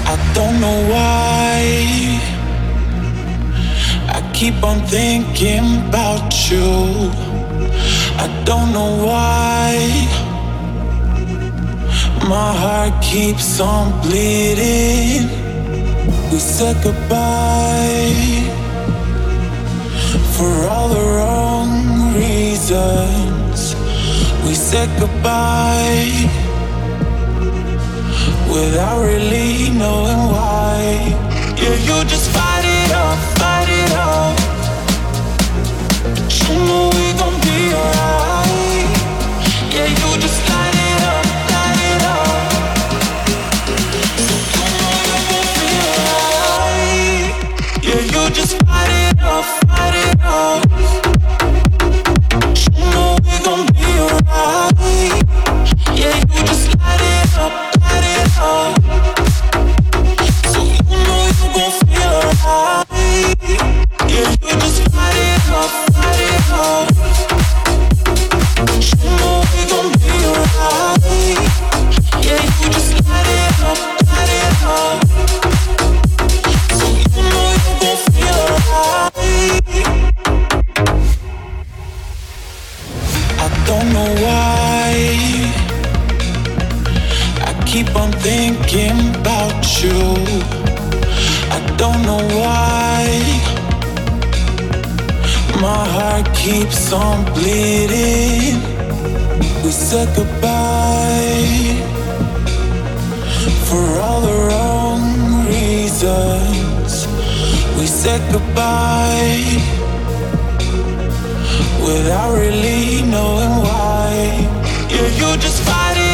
I don't know why I keep on thinking about you. I don't know why my heart keeps on bleeding. We said goodbye for all the wrong reasons. We said goodbye without really knowing why. Yeah, you just fight it off, fight it off. But you know we gon' be alright. Yeah, you just light it up, light it up. So you know you gon' feel alright. Yeah, you just fight it off, fight it off. You know we gon' be alright. Yeah, you just light it up, light it up. So you know you gon' feel alright. Yeah, you just fight it up, fight it up. You know we gon' be alright. Yeah, you just light it up, light it up. So you know you gon' feel alright. I don't know why I keep on thinking about you. I don't know why my heart keeps on bleeding. We said goodbye for all the wrong reasons. We said goodbye without really knowing why. Yeah, you just fight it